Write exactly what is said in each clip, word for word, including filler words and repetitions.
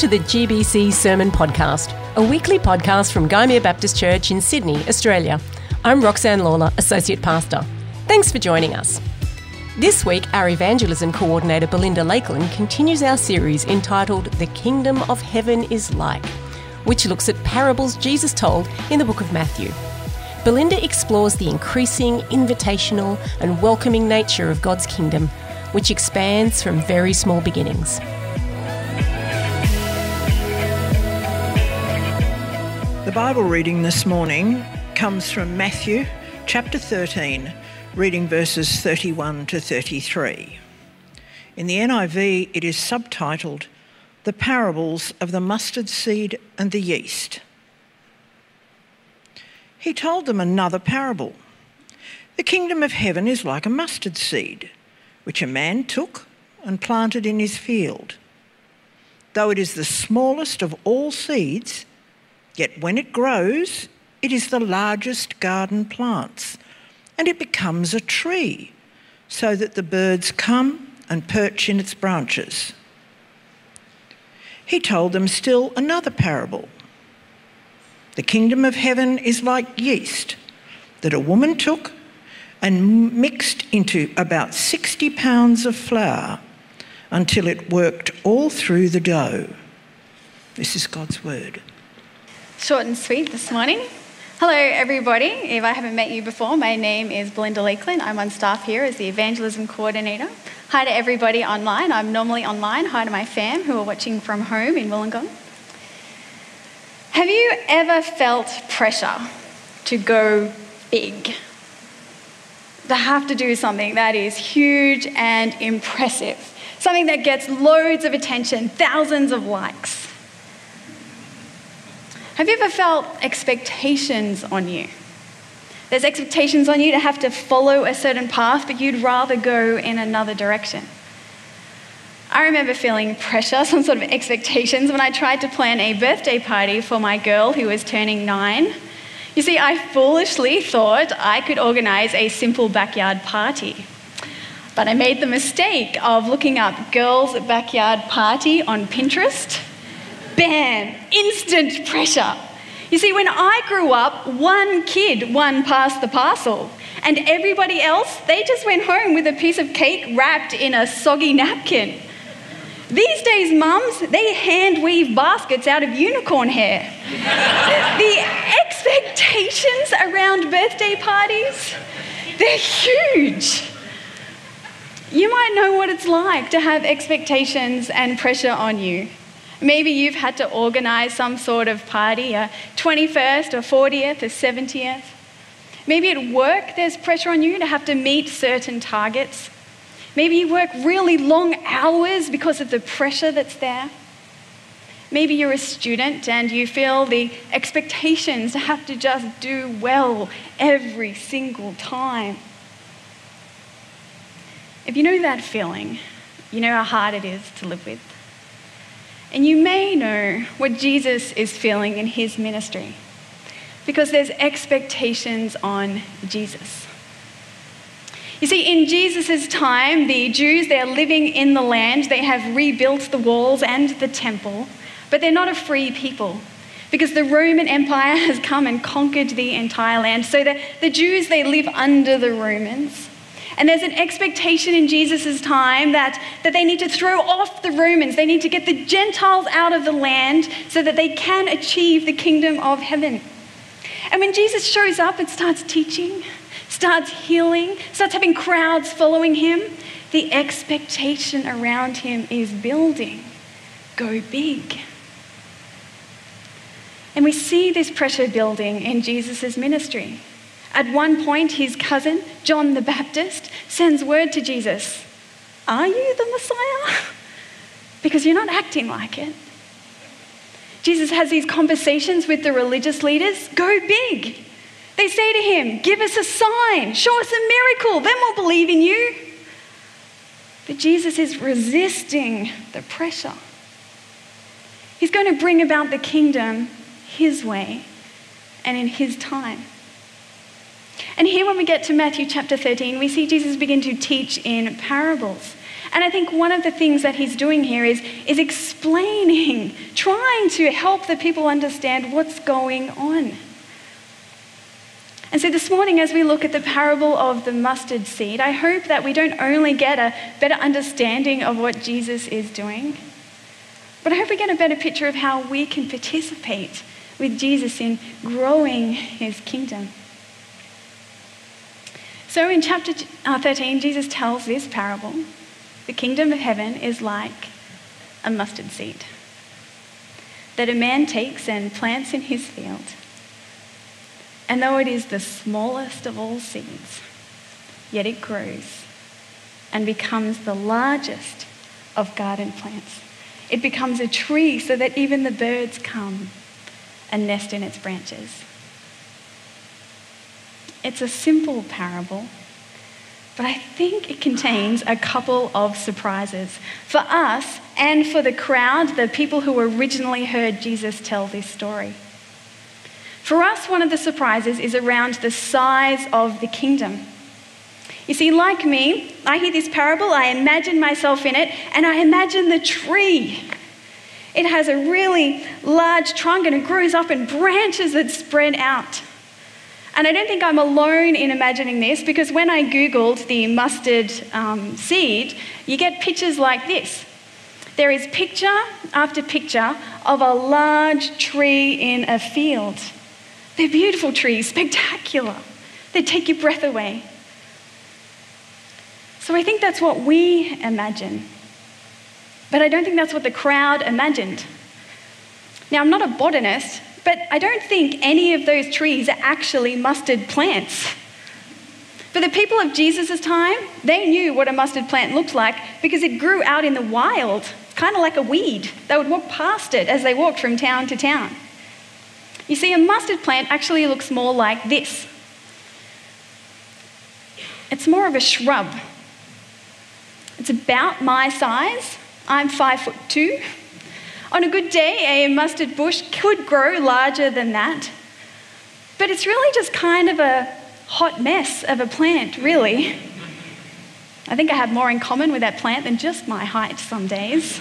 to the G B C Sermon Podcast, a weekly podcast from Gymea Baptist Church in Sydney, Australia. I'm Roxanne Lawler, Associate Pastor. Thanks for joining us. This week, our Evangelism Coordinator Belinda Lakeland continues our series entitled The Kingdom of Heaven is Like, which looks at parables Jesus told in the book of Matthew. Belinda explores the increasing, invitational and welcoming nature of God's kingdom, which expands from very small beginnings. The Bible reading this morning comes from Matthew chapter thirteen, reading verses thirty-one to thirty-three. In the N I V, it is subtitled, The Parables of the Mustard Seed and the Yeast. He told them another parable. The kingdom of heaven is like a mustard seed, which a man took and planted in his field. Though it is the smallest of all seeds, yet when it grows, it is the largest garden plants, and it becomes a tree, so that the birds come and perch in its branches. He told them still another parable. The kingdom of heaven is like yeast that a woman took and mixed into about sixty pounds of flour until it worked all through the dough. This is God's word. Short and sweet this morning. Hello everybody. If I haven't met you before, my name is Belinda Lakeland. I'm on staff here as the Evangelism Coordinator. Hi to everybody online. I'm normally online. Hi to my fam who are watching from home in Wollongong. Have you ever felt pressure to go big? To have to do something that is huge and impressive, something that gets loads of attention, thousands of likes. Have you ever felt expectations on you? There's expectations on you to have to follow a certain path, but you'd rather go in another direction. I remember feeling pressure, some sort of expectations, when I tried to plan a birthday party for my girl who was turning nine. You see, I foolishly thought I could organise a simple backyard party. But I made the mistake of looking up girls' backyard party on Pinterest. Bam! Instant pressure. You see, when I grew up, one kid won past the parcel, and everybody else, they just went home with a piece of cake wrapped in a soggy napkin. These days, mums, they hand weave baskets out of unicorn hair. The expectations around birthday parties, they're huge. You might know what it's like to have expectations and pressure on you. Maybe you've had to organise some sort of party, a twenty-first, a fortieth, a seventieth. Maybe at work there's pressure on you to have to meet certain targets. Maybe you work really long hours because of the pressure that's there. Maybe you're a student and you feel the expectations to have to just do well every single time. If you know that feeling, you know how hard it is to live with. And you may know what Jesus is feeling in his ministry, because there's expectations on Jesus. You see, in Jesus' time, the Jews, they're living in the land, they have rebuilt the walls and the temple, but they're not a free people, because the Roman Empire has come and conquered the entire land. So the, the Jews, they live under the Romans. And there's an expectation in Jesus' time that, that they need to throw off the Romans. They need to get the Gentiles out of the land so that they can achieve the kingdom of heaven. And when Jesus shows up and starts teaching, starts healing, starts having crowds following him, the expectation around him is building. Go big. And we see this pressure building in Jesus' ministry. At one point, his cousin, John the Baptist, sends word to Jesus, "Are you the Messiah? Because you're not acting like it." Jesus has these conversations with the religious leaders. Go big. They say to him, "Give us a sign, show us a miracle, then we'll believe in you." But Jesus is resisting the pressure. He's going to bring about the kingdom his way and in his time. And here when we get to Matthew chapter thirteen, we see Jesus begin to teach in parables. And I think one of the things that he's doing here is, is explaining, trying to help the people understand what's going on. And so this morning, as we look at the parable of the mustard seed, I hope that we don't only get a better understanding of what Jesus is doing, but I hope we get a better picture of how we can participate with Jesus in growing his kingdom. So in chapter thirteen, Jesus tells this parable. The kingdom of heaven is like a mustard seed that a man takes and plants in his field. And though it is the smallest of all seeds, yet it grows and becomes the largest of garden plants. It becomes a tree so that even the birds come and nest in its branches. It's a simple parable, but I think it contains a couple of surprises for us and for the crowd, the people who originally heard Jesus tell this story. For us, one of the surprises is around the size of the kingdom. You see, like me, I hear this parable, I imagine myself in it, and I imagine the tree. It has a really large trunk and it grows up in branches that spread out. And I don't think I'm alone in imagining this, because when I Googled the mustard um, seed, you get pictures like this. There is picture after picture of a large tree in a field. They're beautiful trees, spectacular. They take your breath away. So I think that's what we imagine. But I don't think that's what the crowd imagined. Now, I'm not a botanist, but I don't think any of those trees are actually mustard plants. For the people of Jesus' time, they knew what a mustard plant looked like because it grew out in the wild. It's kind of like a weed. They would walk past it as they walked from town to town. You see, a mustard plant actually looks more like this. It's more of a shrub. It's about my size. I'm five foot two. On a good day, a mustard bush could grow larger than that. But it's really just kind of a hot mess of a plant, really. I think I have more in common with that plant than just my height some days.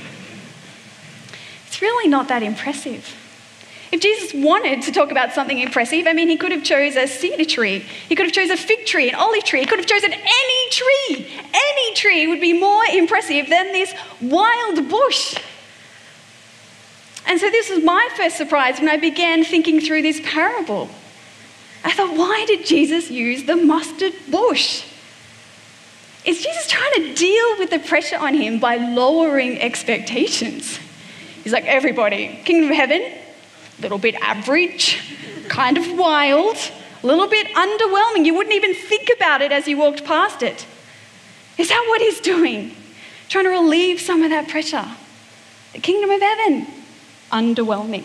It's really not that impressive. If Jesus wanted to talk about something impressive, I mean, he could have chose a cedar tree. He could have chose a fig tree, an olive tree. He could have chosen any tree. Any tree would be more impressive than this wild bush. And so this was my first surprise when I began thinking through this parable. I thought, why did Jesus use the mustard bush? Is Jesus trying to deal with the pressure on him by lowering expectations? He's like, everybody, kingdom of heaven, a little bit average, kind of wild, a little bit underwhelming. You wouldn't even think about it as you walked past it. Is that what he's doing? Trying to relieve some of that pressure. The kingdom of heaven, underwhelming.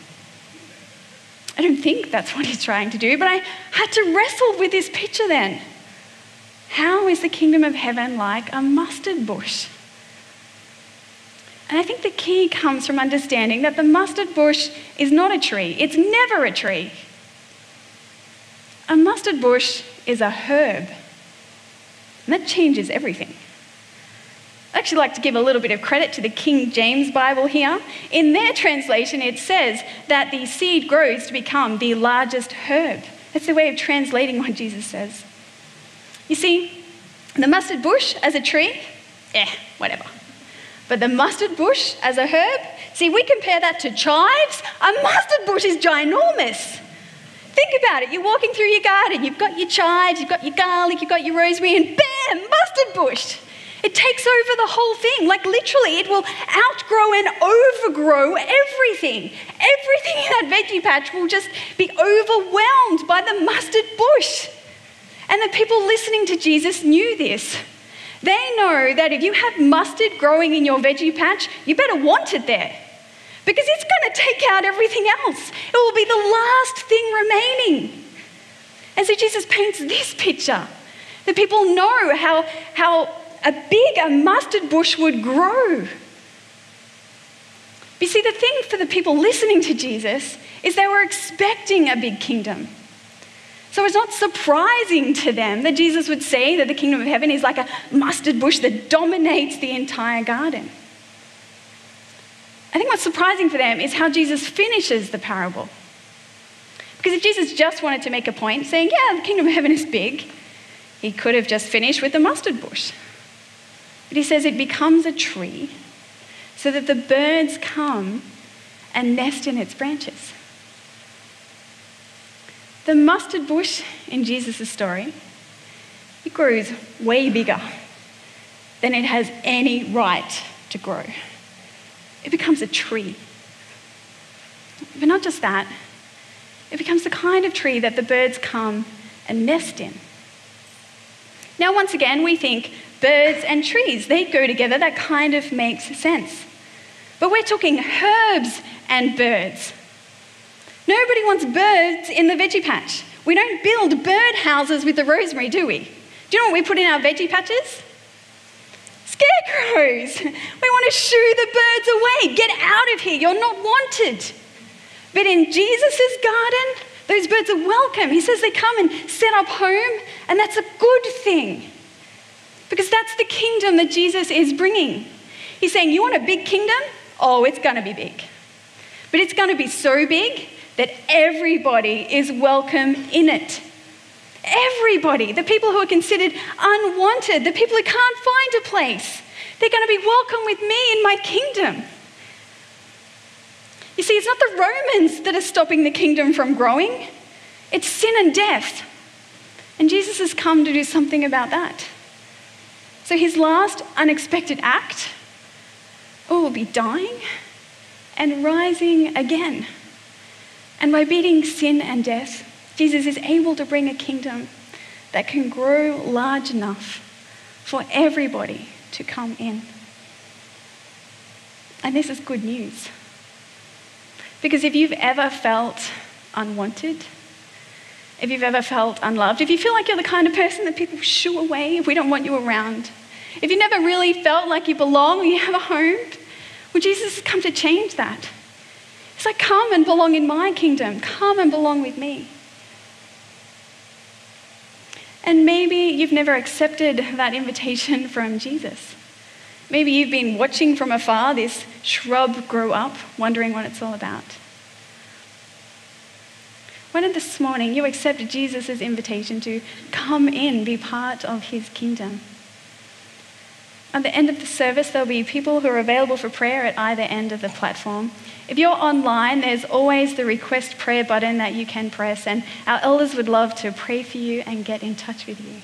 I don't think that's what he's trying to do, but I had to wrestle with this picture then. How is the kingdom of heaven like a mustard bush? And I think the key comes from understanding that the mustard bush is not a tree. It's never a tree. A mustard bush is a herb. And that changes everything. I'd actually like to give a little bit of credit to the King James Bible here. In their translation, it says that the seed grows to become the largest herb. That's the way of translating what Jesus says. You see, the mustard bush as a tree, eh, whatever. But the mustard bush as a herb, see, we compare that to chives. A mustard bush is ginormous. Think about it. You're walking through your garden. You've got your chives, you've got your garlic, you've got your rosemary, and bam, mustard bush. It takes over the whole thing. Like literally, it will outgrow and overgrow everything. Everything in that veggie patch will just be overwhelmed by the mustard bush. And the people listening to Jesus knew this. They know that if you have mustard growing in your veggie patch, you better want it there. Because it's going to take out everything else. It will be the last thing remaining. And so Jesus paints this picture. The people know how, how a big a mustard bush would grow. But you see, the thing for the people listening to Jesus is they were expecting a big kingdom. So it's not surprising to them that Jesus would say that the kingdom of heaven is like a mustard bush that dominates the entire garden. I think what's surprising for them is how Jesus finishes the parable. Because if Jesus just wanted to make a point saying, yeah, the kingdom of heaven is big, he could have just finished with the mustard bush. But he says it becomes a tree so that the birds come and nest in its branches. The mustard bush in Jesus' story, it grows way bigger than it has any right to grow. It becomes a tree. But not just that, it becomes the kind of tree that the birds come and nest in. Now, once again, we think birds and trees, they go together. That kind of makes sense. But we're talking herbs and birds. Nobody wants birds in the veggie patch. We don't build bird houses with the rosemary, do we? Do you know what we put in our veggie patches? Scarecrows. We want to shoo the birds away. Get out of here. You're not wanted. But in Jesus' garden, those birds are welcome. He says they come and set up home, and that's a good thing. Because that's the kingdom that Jesus is bringing. He's saying, you want a big kingdom? Oh, it's going to be big. But it's going to be so big that everybody is welcome in it. Everybody, the people who are considered unwanted, the people who can't find a place, they're going to be welcome with me in my kingdom. You see, it's not the Romans that are stopping the kingdom from growing. It's sin and death. And Jesus has come to do something about that. So his last unexpected act oh, will be dying and rising again. And by beating sin and death, Jesus is able to bring a kingdom that can grow large enough for everybody to come in. And this is good news. Because if you've ever felt unwanted, if you've ever felt unloved, if you feel like you're the kind of person that people shoo away if we don't want you around, if you never really felt like you belong or you have a home, well, Jesus has come to change that. He's like, come and belong in my kingdom. Come and belong with me. And maybe you've never accepted that invitation from Jesus. Maybe you've been watching from afar this shrub grow up, wondering what it's all about. Why don't this morning you accept Jesus' invitation to come in, be part of his kingdom? At the end of the service, there'll be people who are available for prayer at either end of the platform. If you're online, there's always the request prayer button that you can press, and our elders would love to pray for you and get in touch with you.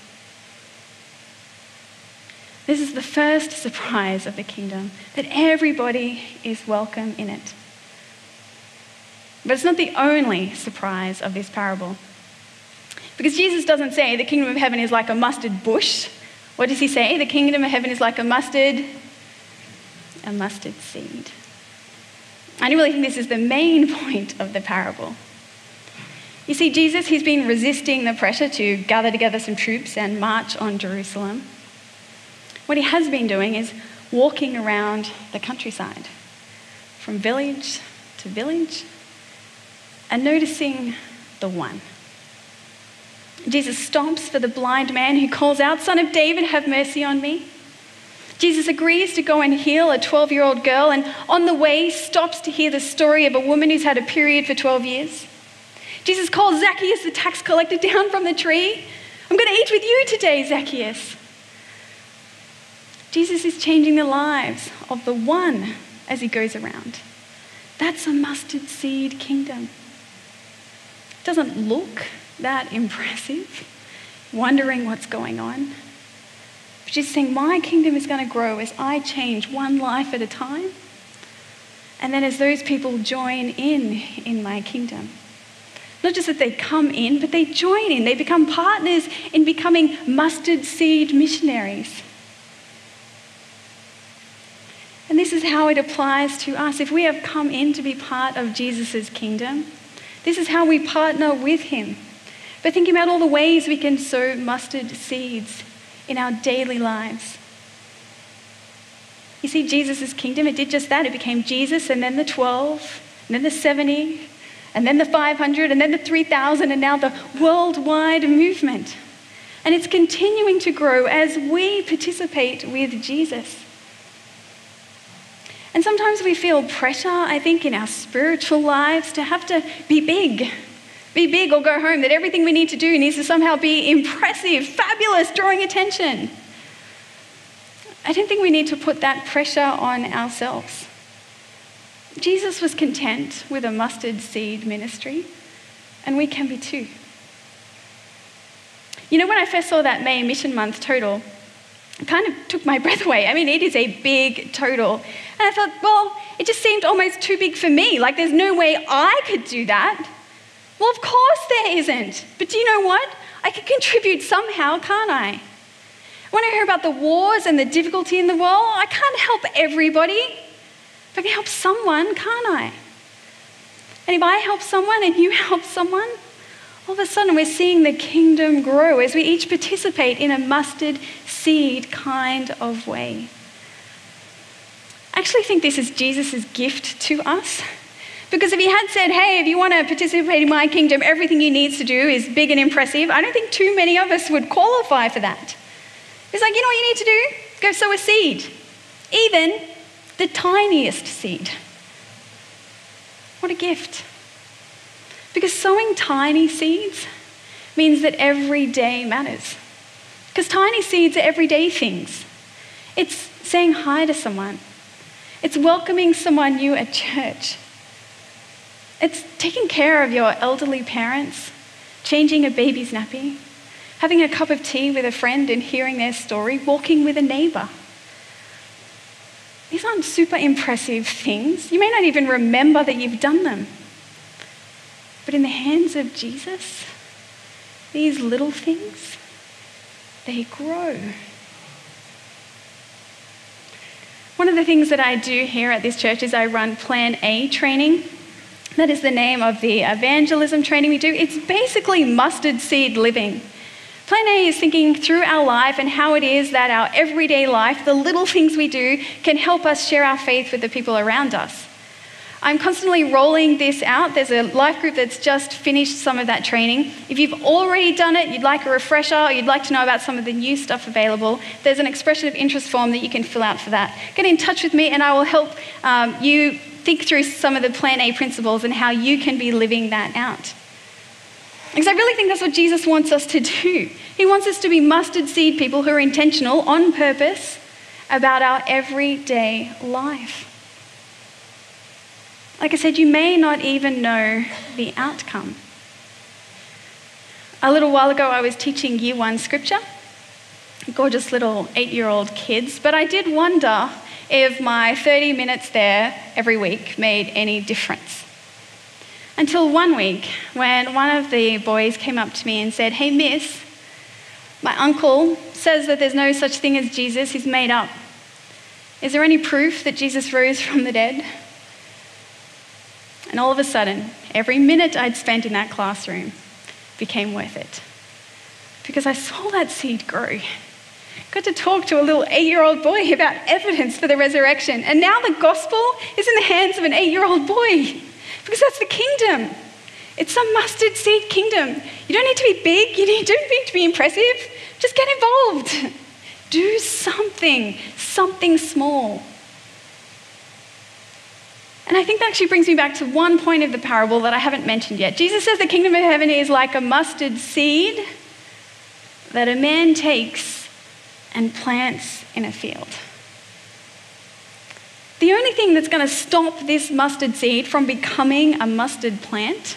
This is the first surprise of the kingdom, that everybody is welcome in it. But it's not the only surprise of this parable. Because Jesus doesn't say the kingdom of heaven is like a mustard bush. What does he say? The kingdom of heaven is like a mustard, a mustard seed. I really think this is the main point of the parable. You see, Jesus, he's been resisting the pressure to gather together some troops and march on Jerusalem. What he has been doing is walking around the countryside, from village to village, and noticing the one. Jesus stops for the blind man who calls out, "Son of David, have mercy on me." Jesus agrees to go and heal a twelve-year-old girl, and on the way stops to hear the story of a woman who's had a period for twelve years. Jesus calls Zacchaeus, the tax collector, down from the tree. "I'm going to eat with you today, Zacchaeus." Jesus is changing the lives of the one as he goes around. That's a mustard seed kingdom. It doesn't look that impressive, wondering what's going on. But she's saying, my kingdom is going to grow as I change one life at a time. And then as those people join in in my kingdom. Not just that they come in, but they join in. They become partners in becoming mustard seed missionaries. And this is how it applies to us. If we have come in to be part of Jesus' kingdom, this is how we partner with him. But thinking about all the ways we can sow mustard seeds in our daily lives. You see, Jesus' kingdom, it did just that. It became Jesus and then the twelve, and then the seventy, and then the five hundred, and then the three thousand, and now the worldwide movement. And it's continuing to grow as we participate with Jesus. And sometimes we feel pressure, I think, in our spiritual lives to have to be big. Be big or go home, that everything we need to do needs to somehow be impressive, fabulous, drawing attention. I don't think we need to put that pressure on ourselves. Jesus was content with a mustard seed ministry, and we can be too. You know, when I first saw that May Mission Month total, it kind of took my breath away. I mean, it is a big total. And I thought, well, it just seemed almost too big for me. Like, there's no way I could do that. Well, of course there isn't. But do you know what? I can contribute somehow, can't I? When I hear about the wars and the difficulty in the world, I can't help everybody. But I can help someone, can't I? And if I help someone and you help someone, all of a sudden we're seeing the kingdom grow as we each participate in a mustard seed kind of way. I actually think this is Jesus' gift to us. Because if he had said, hey, if you want to participate in my kingdom, everything you need to do is big and impressive, I don't think too many of us would qualify for that. He's like, you know what you need to do? Go sow a seed. Even the tiniest seed. What a gift. Because sowing tiny seeds means that every day matters. Because tiny seeds are everyday things. It's saying hi to someone. It's welcoming someone new at church. It's taking care of your elderly parents, changing a baby's nappy, having a cup of tea with a friend and hearing their story, walking with a neighbour. These aren't super impressive things. You may not even remember that you've done them. But in the hands of Jesus, these little things, they grow. One of the things that I do here at this church is I run Plan A training. That is the name of the evangelism training we do. It's basically mustard seed living. Plan A is thinking through our life and how it is that our everyday life, the little things we do, can help us share our faith with the people around us. I'm constantly rolling this out. There's a life group that's just finished some of that training. If you've already done it, you'd like a refresher, or you'd like to know about some of the new stuff available, there's an expression of interest form that you can fill out for that. Get in touch with me and I will help um, you think through some of the Plan A principles and how you can be living that out. Because I really think that's what Jesus wants us to do. He wants us to be mustard seed people who are intentional, on purpose, about our everyday life. Like I said, you may not even know the outcome. A little while ago, I was teaching year one scripture, gorgeous little eight-year-old kids, but I did wonder if my thirty minutes there every week made any difference. Until one week, when one of the boys came up to me and said, hey, miss, my uncle says that there's no such thing as Jesus, he's made up. Is there any proof that Jesus rose from the dead? And all of a sudden, every minute I'd spent in that classroom became worth it. Because I saw that seed grow. Got to talk to a little eight-year-old boy about evidence for the resurrection. And now the gospel is in the hands of an eight-year-old boy. Because that's the kingdom. It's a mustard seed kingdom. You don't need to be big. You don't need to be impressive. Just get involved. Do something, something small. And I think that actually brings me back to one point of the parable that I haven't mentioned yet. Jesus says the kingdom of heaven is like a mustard seed that a man takes and plants in a field. The only thing that's going to stop this mustard seed from becoming a mustard plant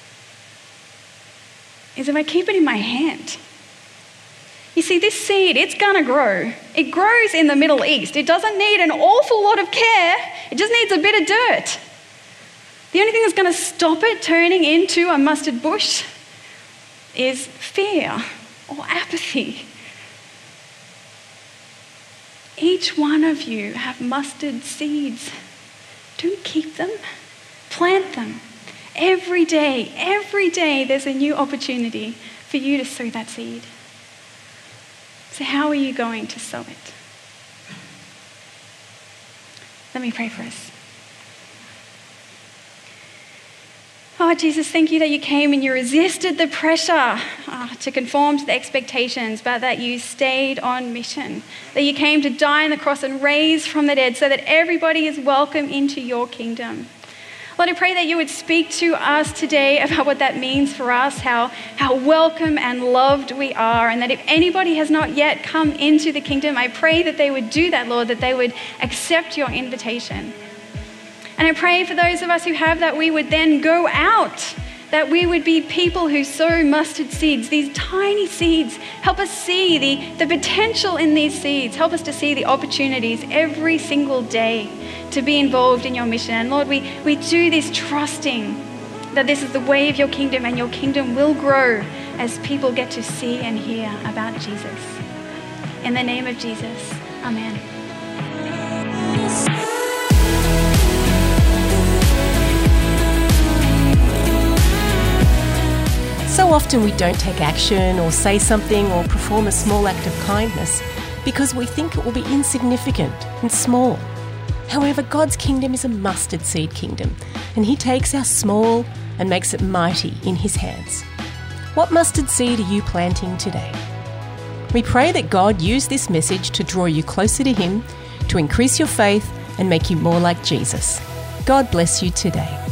is if I keep it in my hand. You see, this seed, it's going to grow. It grows in the Middle East. It doesn't need an awful lot of care. It just needs a bit of dirt. The only thing that's going to stop it turning into a mustard bush is fear or apathy. Each one of you have mustard seeds. Don't keep them. Plant them. Every day, every day there's a new opportunity for you to sow that seed. So how are you going to sow it? Let me pray for us. Oh, Jesus, thank you that you came and you resisted the pressure uh, to conform to the expectations, but that you stayed on mission, that you came to die on the cross and raise from the dead so that everybody is welcome into your kingdom. Lord, I pray that you would speak to us today about what that means for us, how, how welcome and loved we are, and that if anybody has not yet come into the kingdom, I pray that they would do that, Lord, that they would accept your invitation. And I pray for those of us who have that, we would then go out, that we would be people who sow mustard seeds, these tiny seeds. Help us see the, the potential in these seeds. Help us to see the opportunities every single day to be involved in your mission. And Lord, we, we do this trusting that this is the way of your kingdom, and your kingdom will grow as people get to see and hear about Jesus. In the name of Jesus, amen. So often we don't take action or say something or perform a small act of kindness because we think it will be insignificant and small. However, God's kingdom is a mustard seed kingdom, and he takes our small and makes it mighty in his hands. What mustard seed are you planting today? We pray that God use this message to draw you closer to him, to increase your faith and make you more like Jesus. God bless you today.